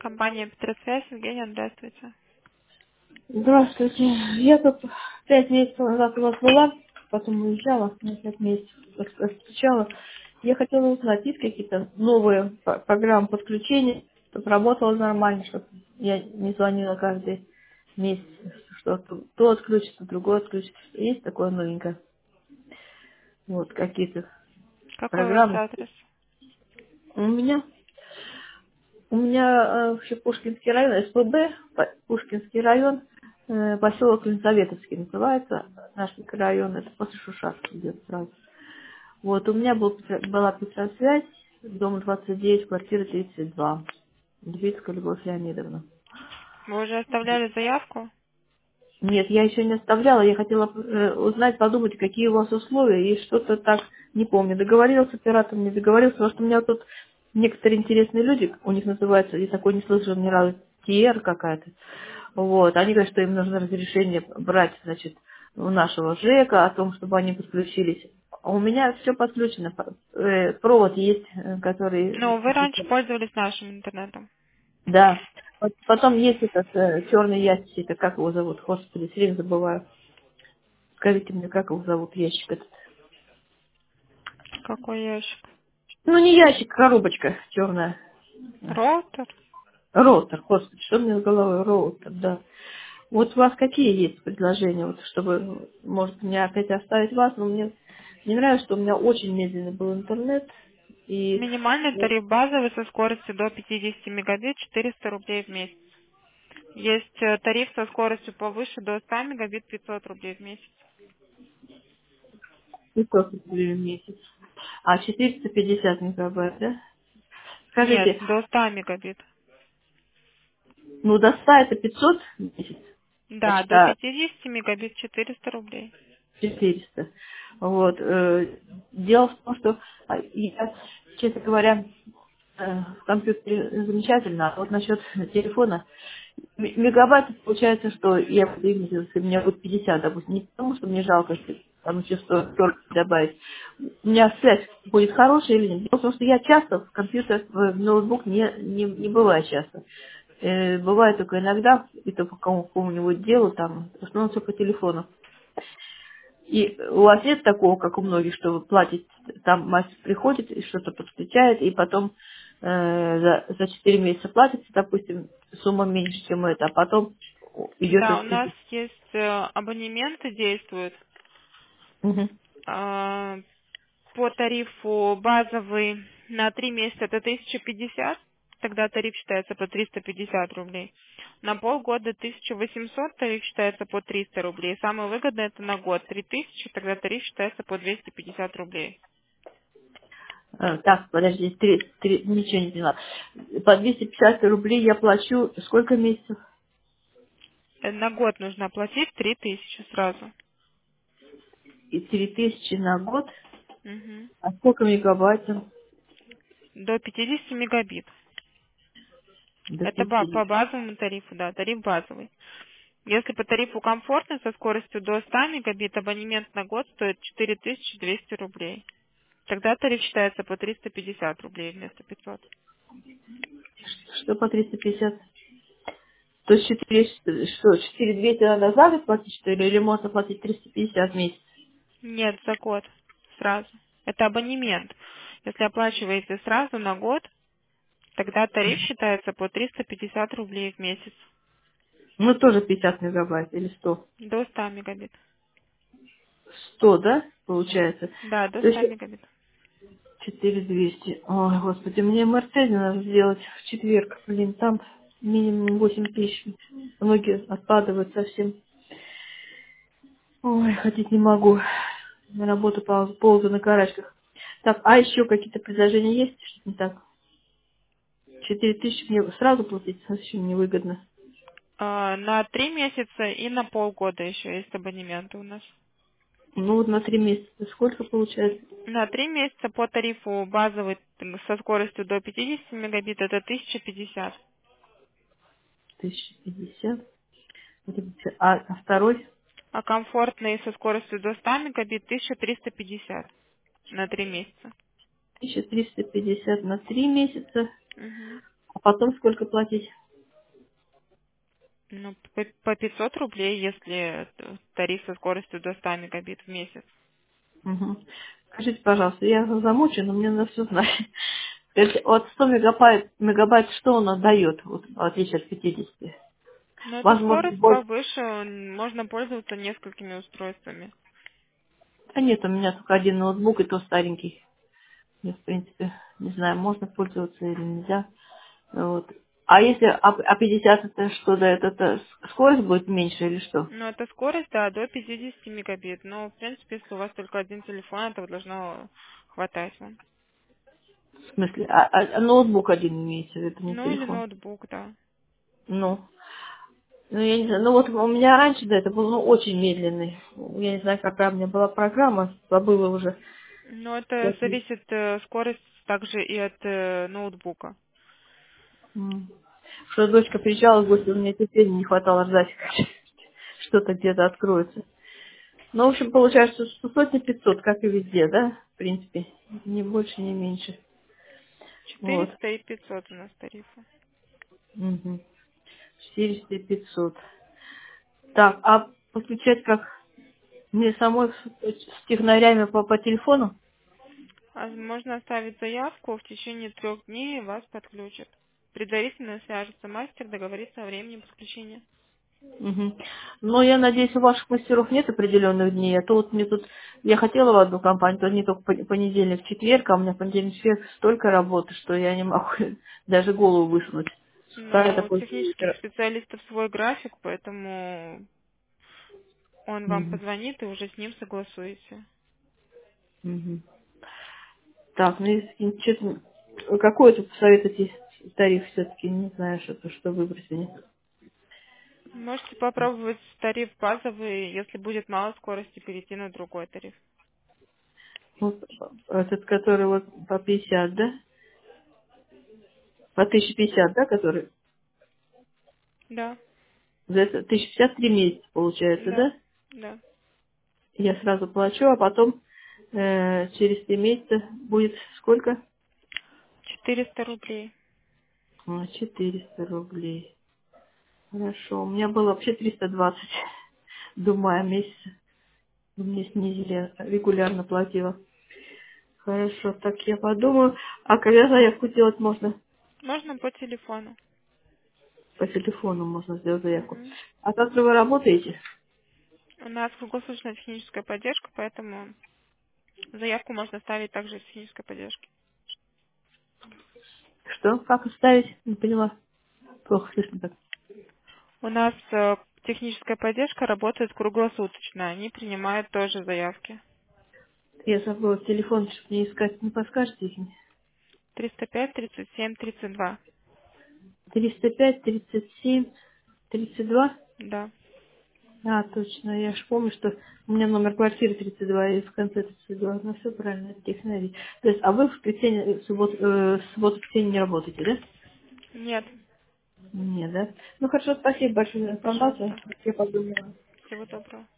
Компания Петросвязь. Евгения, здравствуйте. Здравствуйте. Я тут 5 месяцев назад у вас была, потом уезжала, на 5 месяцев встречала. Я хотела узнать, есть какие-то новые программы подключения, чтобы работало нормально, чтобы я не звонила каждый месяц, что то отключится, другое отключится. Есть такое новенькое? Вот, какие-то Какой у вас программы. адрес? У меня вообще Пушкинский район, СПБ, Пушкинский район, поселок Ленсоветовский называется, наш микрорайон, это после Шушарки идет сразу. Вот, у меня была Петросвязь, дом 29, квартира 32, Дубицкая Любовь Леонидовна. Вы уже оставляли заявку? Нет, я еще не оставляла, я хотела узнать, подумать, какие у вас условия, и что-то так, не помню, договорился с оператором, не договорился, потому что у меня тут некоторые интересные люди, у них называется, я такой не слышала ни разу, ТР какая-то, вот, они говорят, что им нужно разрешение брать, значит, у нашего ЖЭКа, о том, чтобы они подключились. А у меня все подключено, провод есть, который, Ну, вы раньше пользовались нашим интернетом. да. Потом есть этот черный ящик, это как его зовут, господи, все время забываю. Скажите мне, как его зовут, ящик этот? Какой ящик? Ну, не ящик, коробочка черная. Роутер? Роутер, господи, что мне с головой? Роутер, да. Вот у вас какие есть предложения, вот, чтобы, может, мне опять оставить вас, но мне не нравится, что у меня очень медленный был интернет, и Минимальный вот, тариф базовый со скоростью до 50 мегабит, 400 рублей в месяц. Есть тариф со скоростью повыше до 100 мегабит, 500 рублей в месяц. 500 рублей в месяц. А 450 мегабайт, да? Нет, Скажите, до 100 мегабит. ну, до 100 это 500 в месяц? Да, Значит, до а 50 мегабит, 400 рублей. 400. Вот. Дело в том, что я, честно говоря, в компьютере замечательно, а вот насчет телефона, мегабайт получается, что я буду иметь, если у меня будет 50, допустим, не потому, что мне жалко, если там еще 40 добавить. У меня связь будет хорошая или нет. Дело в том, что я часто в компьютер, в ноутбук не бываю часто. Бывает только иногда, это по какому-нибудь делу, там, в основном все по телефону. И у вас нет такого, как у многих, что вы платите, там мастер приходит и что-то подключает, и потом за 4 месяца платите, допустим, сумма меньше, чем это, а потом идет Да, у нас распределение. есть абонементы действуют. Мгм. А, По тарифу базовый на 3 месяца это 1050, тогда тариф считается по 350 рублей. На полгода 1800, тариф считается по 300 рублей. Самое выгодное это на год 3000, тогда тариф считается по 250 рублей. Так, подожди, ничего не поняла. По 250 рублей я плачу сколько месяцев? На год нужно оплатить 3000 сразу. И 3000 на год. Мгм. А сколько мегабайт? До 50 мегабит. До Это 50. по базовому тарифу, да, тариф базовый. Если по тарифу комфортный со скоростью до 100 мегабит, абонемент на год стоит 4200 рублей. Тогда тариф считается по 350 рублей вместо 500. Что по 350? То есть 4200 надо за год платить, что ли? Или можно платить 350 в месяц? Нет, за год сразу. Это абонемент. Если оплачиваете сразу на год, тогда тариф считается по 350 рублей в месяц. Ну, тоже 50 мегабайт или 100. До 100 мегабит. 100, да, получается? Да, до То 100 есть мегабит. 4200. Ой, господи, мне МРТ надо сделать в четверг. Блин, там минимум 8000. Ноги отпадают совсем. Ой, ходить не могу. На работу ползаю на карачках. Так, а еще какие-то предложения есть? Что не так? 4000 мне сразу платить совсем невыгодно. На 3 месяца и на полгода еще есть абонементы у нас. Ну, вот на 3 месяца сколько получается? На 3 месяца по тарифу базовый со скоростью до 50 мегабит это 1050. 1050. А второй? А комфортный со скоростью до 100 мегабит 1350 на 3 месяца. 1350 на 3 месяца. Мгм. потом сколько платить? Ну, по 500 рублей, если тариф со скоростью до 100 мегабит в месяц. Угу. Скажите, пожалуйста, я замучена, мне надо все знать. Скажите, от 100 мегабайт что он отдает, вот, в отличие от 50? Но эта Возможно, скорость больше. повыше, можно пользоваться несколькими устройствами. А нет, у меня только один ноутбук, и то старенький. Я, в принципе, не знаю, можно пользоваться или нельзя. Вот. А если А 50 это что дает? Это скорость будет меньше или что? Но это скорость, да, до 50 мегабит. Но, в принципе, если у вас только один телефон, этого должно хватать вам. В смысле, а ноутбук один имеется, это не Ну, или телефон. ноутбук, да. Ну, я не знаю, ну вот у меня раньше, да, это был очень медленный. Я не знаю, какая у меня была программа, забыла уже. Но это зависит, скорость также и от ноутбука. М. Что дочка приезжала в гости, у меня теперь не хватало ждать, что-то где-то откроется. Ну, в общем, получается, что сотни 500, как и везде, да, в принципе, ни больше, ни меньше. Вот. 400 и 500 у нас тарифы. Угу. 400 и 500. Так, а подключать как мне самой с технарями по телефону? А можно оставить заявку, в течение 3 дней вас подключат. Предварительно свяжется мастер, договорится о времени подключения. Угу. Но я надеюсь, у ваших мастеров нет определенных дней. А то вот мне тут, я хотела в одну компанию, то не только понедельник, четверг, а у меня понедельник, четверг столько работы, что я не могу даже голову высунуть. С утра это Но у после технических вечера. специалистов свой график, поэтому он вам Мгм. позвонит и уже с ним согласуете. Мгм. Так, ну если честно, какой тут посоветуете тариф все-таки, не знаю, что выбрать мне. Можете попробовать тариф базовый, если будет мало скорости, перейти на другой тариф. Вот этот, который вот по 50, да? По 1050, да, который? Да, За это 1050 3 месяца получается, да, да? да. Я сразу плачу, а потом через 3 месяца будет сколько? 400 рублей. 400 рублей. Хорошо. У меня было вообще 320 до мая месяца. Мне снизили, регулярно платила. Хорошо, так я подумаю. А когда заявку делать можно? Можно по телефону. По телефону можно сделать заявку. Мгм. А завтра вы работаете? У нас круглосуточная техническая поддержка, поэтому заявку можно ставить также в технической поддержке. Что? Как оставить? Не поняла. Плохо слышно так. У нас техническая поддержка работает круглосуточно. Они принимают тоже заявки. Я забыла телефон, чтобы не искать. Не подскажете их? 305 37 32. 305, 37, 32. Да. А, точно. Я ж помню, что у меня номер квартиры 32 и в конце 32. Ну, все правильно, это технари. То есть, а вы в воскресенье, в субботу, воскресенье не работаете, да? Нет. Нет, да? Ну, хорошо, спасибо большое за информацию. Пожалуйста. Я подумала. Всего доброго.